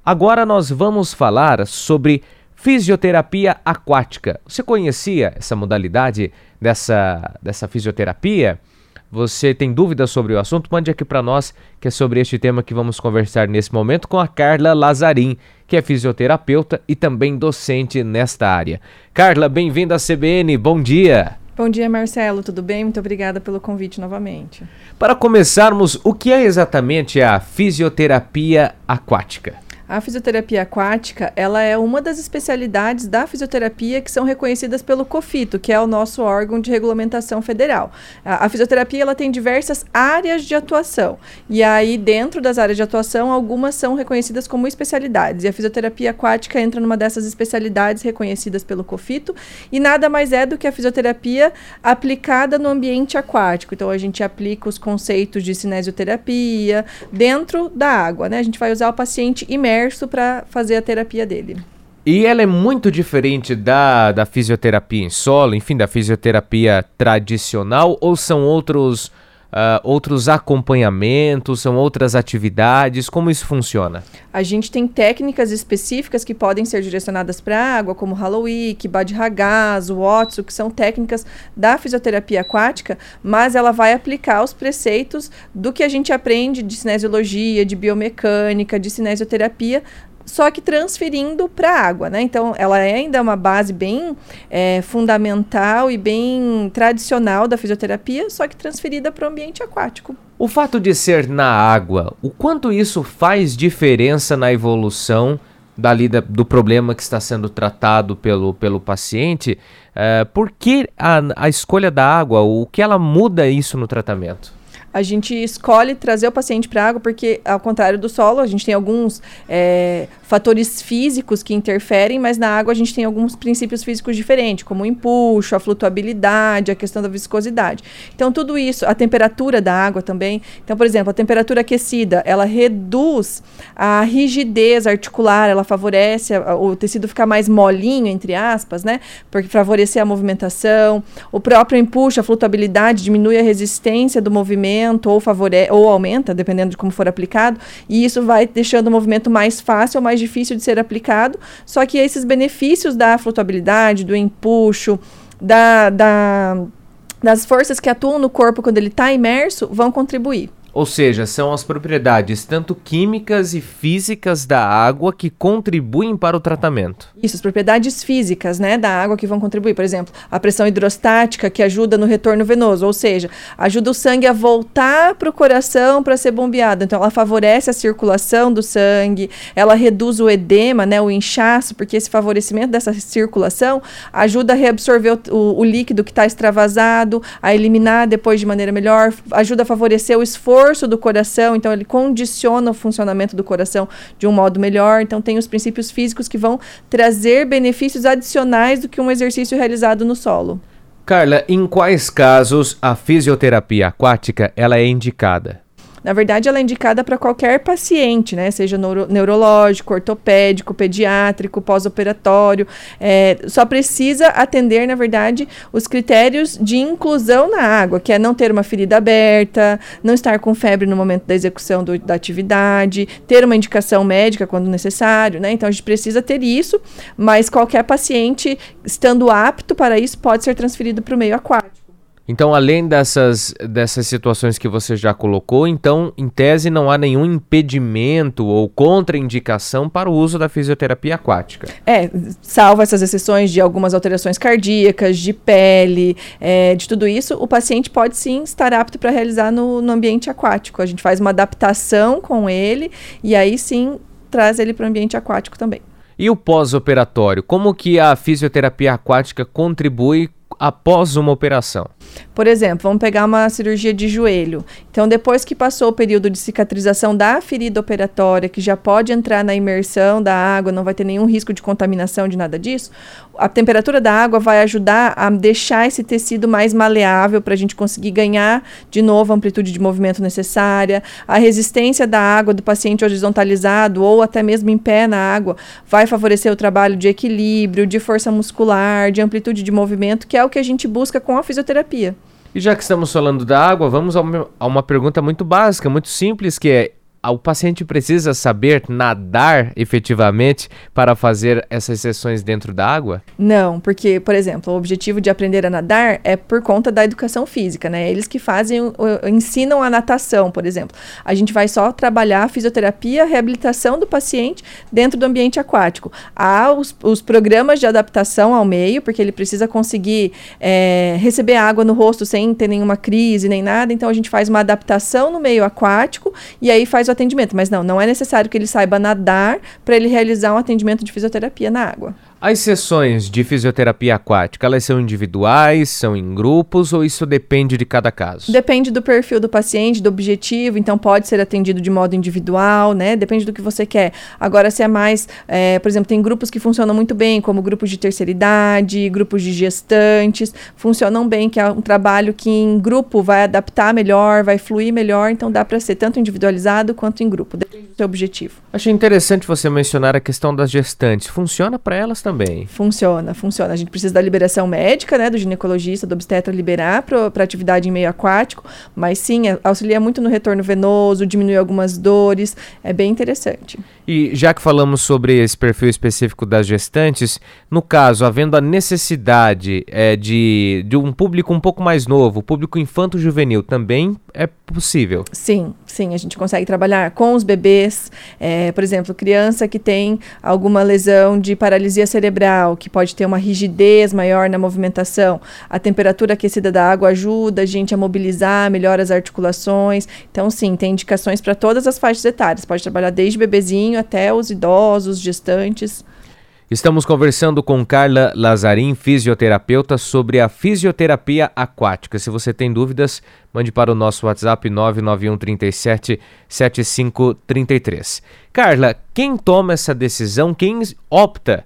Agora nós vamos falar sobre fisioterapia aquática. Você conhecia essa modalidade dessa fisioterapia? Você tem dúvidas sobre o assunto? Mande aqui para nós, que é sobre este tema que vamos conversar nesse momento com a Carla Lazarim, que é fisioterapeuta e também docente nesta área. Carla, bem-vinda à CBN, bom dia! Bom dia, Marcelo, tudo bem? Muito obrigada pelo convite novamente. Para começarmos, o que é exatamente a fisioterapia aquática? A fisioterapia aquática, ela é uma das especialidades da fisioterapia que são reconhecidas pelo COFITO, que é o nosso órgão de regulamentação federal. A fisioterapia, ela tem diversas áreas de atuação. E aí, dentro das áreas de atuação, algumas são reconhecidas como especialidades. E a fisioterapia aquática entra numa dessas especialidades reconhecidas pelo COFITO. E nada mais é do que a fisioterapia aplicada no ambiente aquático. Então, a gente aplica os conceitos de cinesioterapia dentro da água, né? A gente vai usar o paciente imerso para fazer a terapia dele. E ela é muito diferente da fisioterapia em solo, enfim, da fisioterapia tradicional, ou são outros acompanhamentos, são outras atividades? Como isso funciona? A gente tem técnicas específicas que podem ser direcionadas para a água, como Halowick, Badhagaz, Watsu, que são técnicas da fisioterapia aquática, mas ela vai aplicar os preceitos do que a gente aprende de cinesiologia, de biomecânica, de cinesioterapia, só que transferindo para a água, né? Então, ela ainda é uma base bem fundamental e bem tradicional da fisioterapia, só que transferida para o ambiente aquático. O fato de ser na água, o quanto isso faz diferença na evolução do problema que está sendo tratado pelo paciente? Por que a escolha da água, o que ela muda isso no tratamento? A gente escolhe trazer o paciente para a água porque, ao contrário do solo, a gente tem alguns fatores físicos que interferem, mas na água a gente tem alguns princípios físicos diferentes, como o empuxo, a flutuabilidade, a questão da viscosidade. Então, tudo isso, a temperatura da água também. Então, por exemplo, a temperatura aquecida, ela reduz a rigidez articular, ela favorece o tecido ficar mais molinho, entre aspas, né? Porque favorecer a movimentação. O próprio empuxo, a flutuabilidade, diminui a resistência do movimento, ou aumenta, dependendo de como for aplicado, e isso vai deixando o movimento mais fácil ou mais difícil de ser aplicado, só que esses benefícios da flutuabilidade, do empuxo, das forças que atuam no corpo quando ele está imerso, vão contribuir. Ou seja, são as propriedades tanto químicas e físicas da água que contribuem para o tratamento. Isso, as propriedades físicas, né, da água que vão contribuir. Por exemplo, a pressão hidrostática que ajuda no retorno venoso, ou seja, ajuda o sangue a voltar para o coração para ser bombeado. Então, ela favorece a circulação do sangue, ela reduz o edema, né, o inchaço, porque esse favorecimento dessa circulação ajuda a reabsorver o líquido que está extravasado, a eliminar depois de maneira melhor, ajuda a favorecer o esforço do coração, então ele condiciona o funcionamento do coração de um modo melhor. Então tem os princípios físicos que vão trazer benefícios adicionais do que um exercício realizado no solo. Carla, em quais casos a fisioterapia aquática ela é indicada? Na verdade, ela é indicada para qualquer paciente, né? Seja neurológico, ortopédico, pediátrico, pós-operatório. Só precisa atender, na verdade, os critérios de inclusão na água, que é não ter uma ferida aberta, não estar com febre no momento da execução da atividade, ter uma indicação médica quando necessário, né? Então, a gente precisa ter isso, mas qualquer paciente, estando apto para isso, pode ser transferido para o meio aquático. Então, além dessas situações que você já colocou, então, em tese, não há nenhum impedimento ou contraindicação para o uso da fisioterapia aquática. Salvo essas exceções de algumas alterações cardíacas, de pele, de tudo isso, o paciente pode sim estar apto para realizar no ambiente aquático. A gente faz uma adaptação com ele e aí sim traz ele para o ambiente aquático também. E o pós-operatório? Como que a fisioterapia aquática contribui após uma operação? Por exemplo, vamos pegar uma cirurgia de joelho. Então, depois que passou o período de cicatrização da ferida operatória, que já pode entrar na imersão da água, não vai ter nenhum risco de contaminação, de nada disso, a temperatura da água vai ajudar a deixar esse tecido mais maleável para a gente conseguir ganhar de novo a amplitude de movimento necessária. A resistência da água do paciente horizontalizado ou até mesmo em pé na água vai favorecer o trabalho de equilíbrio, de força muscular, de amplitude de movimento, que é o que a gente busca com a fisioterapia. E já que estamos falando da água, vamos a uma pergunta muito básica, muito simples, que é: o paciente precisa saber nadar efetivamente para fazer essas sessões dentro da água? Não, porque, por exemplo, o objetivo de aprender a nadar é por conta da educação física, né? Eles que ensinam a natação, por exemplo. A gente vai só trabalhar a fisioterapia, a reabilitação do paciente dentro do ambiente aquático. Há os programas de adaptação ao meio, porque ele precisa conseguir receber água no rosto sem ter nenhuma crise nem nada, então a gente faz uma adaptação no meio aquático e aí faz o atendimento, mas não é necessário que ele saiba nadar para ele realizar um atendimento de fisioterapia na água. As sessões de fisioterapia aquática, elas são individuais, são em grupos ou isso depende de cada caso? Depende do perfil do paciente, do objetivo, então pode ser atendido de modo individual, né? Depende do que você quer. Agora, se é mais, por exemplo, tem grupos que funcionam muito bem, como grupos de terceira idade, grupos de gestantes, funcionam bem, que é um trabalho que em grupo vai adaptar melhor, vai fluir melhor, então dá para ser tanto individualizado quanto em grupo, depende do seu objetivo. Achei interessante você mencionar a questão das gestantes. Funciona para elas também? Funciona. A gente precisa da liberação médica, né, do ginecologista, do obstetra liberar para atividade em meio aquático, mas sim, auxilia muito no retorno venoso, diminui algumas dores, é bem interessante. E já que falamos sobre esse perfil específico das gestantes, no caso, havendo a necessidade de um público um pouco mais novo, público infanto-juvenil, também é possível? Sim, a gente consegue trabalhar com os bebês, por exemplo, criança que tem alguma lesão de paralisia cerebral, que pode ter uma rigidez maior na movimentação. A temperatura aquecida da água ajuda a gente a mobilizar, melhora as articulações. Então, sim, tem indicações para todas as faixas etárias. Pode trabalhar desde bebezinho até os idosos, gestantes. Estamos conversando com Carla Lazarim, fisioterapeuta, sobre a fisioterapia aquática. Se você tem dúvidas, mande para o nosso WhatsApp 991 37 7533. Carla, quem toma essa decisão, quem opta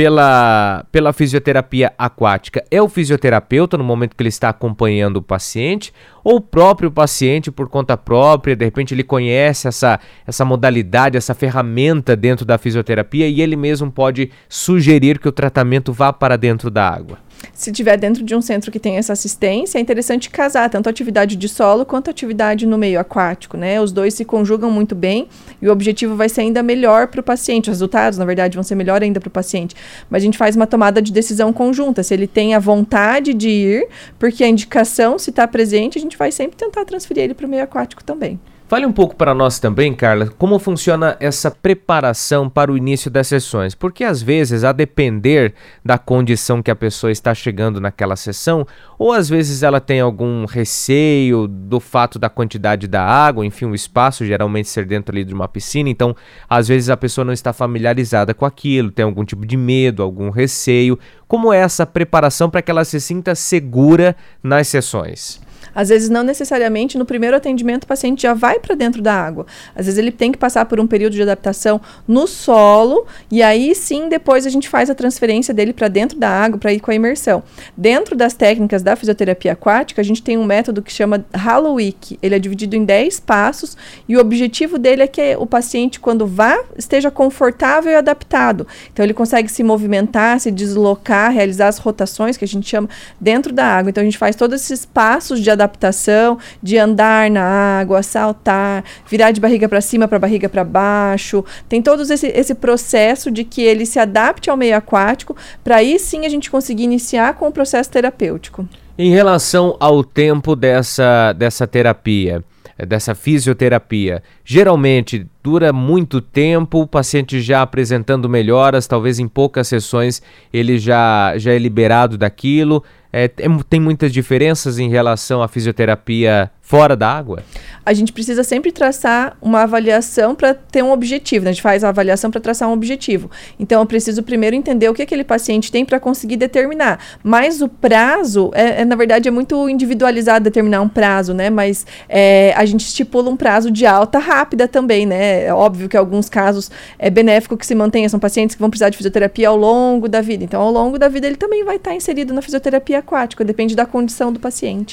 pela fisioterapia aquática? É o fisioterapeuta no momento que ele está acompanhando o paciente ou o próprio paciente por conta própria? De repente ele conhece essa modalidade, essa ferramenta dentro da fisioterapia e ele mesmo pode sugerir que o tratamento vá para dentro da água. Se estiver dentro de um centro que tem essa assistência, é interessante casar tanto a atividade de solo quanto a atividade no meio aquático, né? Os dois se conjugam muito bem e o objetivo vai ser ainda melhor para o paciente. Os resultados, na verdade, vão ser melhor ainda para o paciente. Mas a gente faz uma tomada de decisão conjunta. Se ele tem a vontade de ir, porque a indicação, se está presente, a gente vai sempre tentar transferir ele para o meio aquático também. Fale um pouco para nós também, Carla, como funciona essa preparação para o início das sessões, porque às vezes, a depender da condição que a pessoa está chegando naquela sessão, ou às vezes ela tem algum receio do fato da quantidade da água, enfim, o espaço geralmente ser dentro ali de uma piscina, então às vezes a pessoa não está familiarizada com aquilo, tem algum tipo de medo, algum receio. Como é essa preparação para que ela se sinta segura nas sessões? Às vezes, não necessariamente no primeiro atendimento o paciente já vai para dentro da água. Às vezes ele tem que passar por um período de adaptação no solo e aí sim depois a gente faz a transferência dele para dentro da água para ir com a imersão. Dentro das técnicas da fisioterapia aquática, a gente tem um método que chama Halo-Wiki. Ele é dividido em 10 passos e o objetivo dele é que o paciente, quando vá, esteja confortável e adaptado. Então ele consegue se movimentar, se deslocar, realizar as rotações que a gente chama dentro da água. Então a gente faz todos esses passos de adaptação, de andar na água, saltar, virar de barriga para cima para barriga para baixo. Tem todo esse processo de que ele se adapte ao meio aquático, para aí sim a gente conseguir iniciar com o processo terapêutico. Em relação ao tempo dessa terapia, dessa fisioterapia, geralmente dura muito tempo, o paciente já apresentando melhoras, talvez em poucas sessões ele já é liberado daquilo. Tem muitas diferenças em relação à fisioterapia fora da água? A gente precisa sempre traçar uma avaliação para ter um objetivo, né? A gente faz a avaliação para traçar um objetivo. Então, eu preciso primeiro entender o que aquele paciente tem para conseguir determinar. Mas o prazo, na verdade, é muito individualizado determinar um prazo, né? Mas a gente estipula um prazo de alta rápida também, né? É óbvio que em alguns casos é benéfico que se mantenha. São pacientes que vão precisar de fisioterapia ao longo da vida. Então, ao longo da vida, ele também vai estar inserido na fisioterapia aquática. Depende da condição do paciente.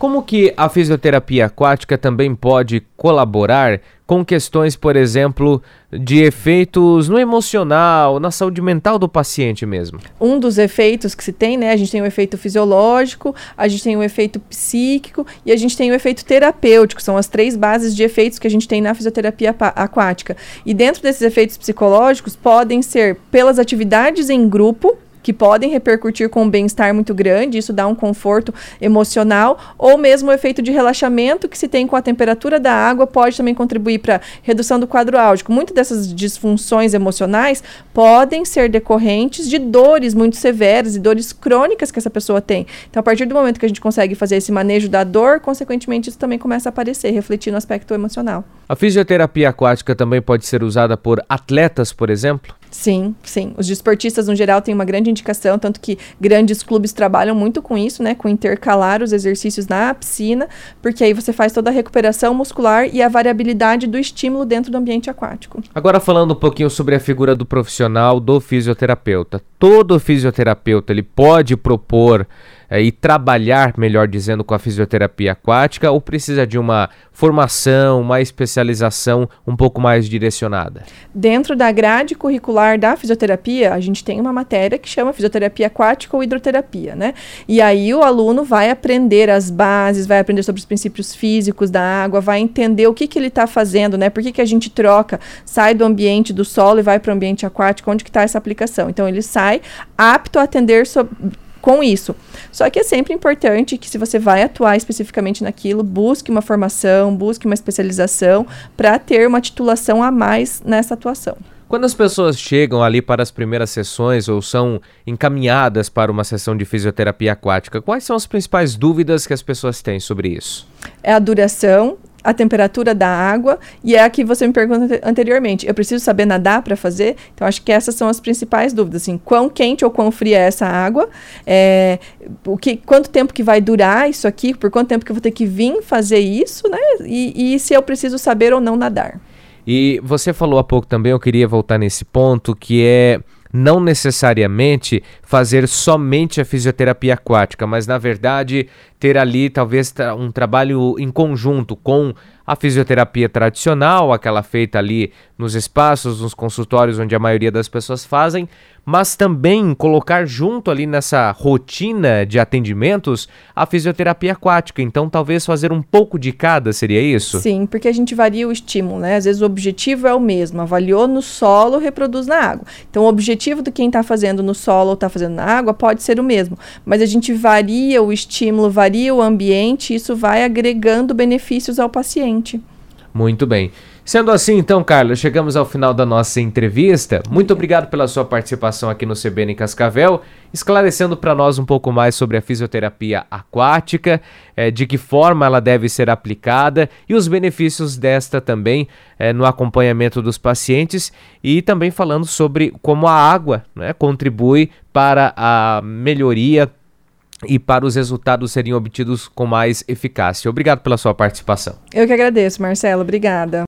Como que a fisioterapia aquática também pode colaborar com questões, por exemplo, de efeitos no emocional, na saúde mental do paciente mesmo? Um dos efeitos que se tem, né? A gente tem o efeito fisiológico, a gente tem o efeito psíquico e a gente tem o efeito terapêutico. São as 3 bases de efeitos que a gente tem na fisioterapia aquática. E dentro desses efeitos psicológicos podem ser pelas atividades em grupo, que podem repercutir com um bem-estar muito grande, isso dá um conforto emocional, ou mesmo o efeito de relaxamento que se tem com a temperatura da água pode também contribuir para redução do quadro álgico. Muitas dessas disfunções emocionais podem ser decorrentes de dores muito severas e dores crônicas que essa pessoa tem. Então, a partir do momento que a gente consegue fazer esse manejo da dor, consequentemente, isso também começa a aparecer, refletir no aspecto emocional. A fisioterapia aquática também pode ser usada por atletas, por exemplo? Sim, sim. Os desportistas, no geral, têm uma grande indicação, tanto que grandes clubes trabalham muito com isso, né? Com intercalar os exercícios na piscina, porque aí você faz toda a recuperação muscular e a variabilidade do estímulo dentro do ambiente aquático. Agora falando um pouquinho sobre a figura do profissional, do fisioterapeuta. Todo fisioterapeuta, ele pode propor e trabalhar, melhor dizendo, com a fisioterapia aquática ou precisa de uma formação, uma especialização um pouco mais direcionada? Dentro da grade curricular da fisioterapia, a gente tem uma matéria que chama fisioterapia aquática ou hidroterapia, né? E aí o aluno vai aprender as bases, vai aprender sobre os princípios físicos da água, vai entender o que ele está fazendo, né? Por que a gente troca, sai do ambiente do solo e vai para o ambiente aquático, onde que está essa aplicação? Então ele sai apto a atender com isso. Só que é sempre importante que, se você vai atuar especificamente naquilo, busque uma formação, busque uma especialização para ter uma titulação a mais nessa atuação. Quando as pessoas chegam ali para as primeiras sessões ou são encaminhadas para uma sessão de fisioterapia aquática, quais são as principais dúvidas que as pessoas têm sobre isso? É a duração, a temperatura da água e é a que você me perguntou anteriormente. Eu preciso saber nadar para fazer? Então, acho que essas são as principais dúvidas. Assim, quão quente ou quão fria é essa água? Quanto tempo que vai durar isso aqui? Por quanto tempo que eu vou ter que vir fazer isso? Né? E se eu preciso saber ou não nadar? E você falou há pouco também, eu queria voltar nesse ponto, que é não necessariamente fazer somente a fisioterapia aquática, mas na verdade ter ali talvez um trabalho em conjunto com a fisioterapia tradicional, aquela feita ali nos espaços, nos consultórios onde a maioria das pessoas fazem, mas também colocar junto ali nessa rotina de atendimentos a fisioterapia aquática. Então talvez fazer um pouco de cada, seria isso? Sim, porque a gente varia o estímulo, né? Às vezes o objetivo é o mesmo, avaliou no solo, reproduz na água. Então o objetivo de quem está fazendo no solo ou está fazendo na água pode ser o mesmo, mas a gente varia o estímulo, varia o ambiente, e isso vai agregando benefícios ao paciente. Muito bem. Sendo assim, então, Carla, chegamos ao final da nossa entrevista. Muito obrigado pela sua participação aqui no CBN Cascavel, esclarecendo para nós um pouco mais sobre a fisioterapia aquática, de que forma ela deve ser aplicada e os benefícios desta também no acompanhamento dos pacientes, e também falando sobre como a água, né, contribui para a melhoria e para os resultados serem obtidos com mais eficácia. Obrigado pela sua participação. Eu que agradeço, Marcelo. Obrigada.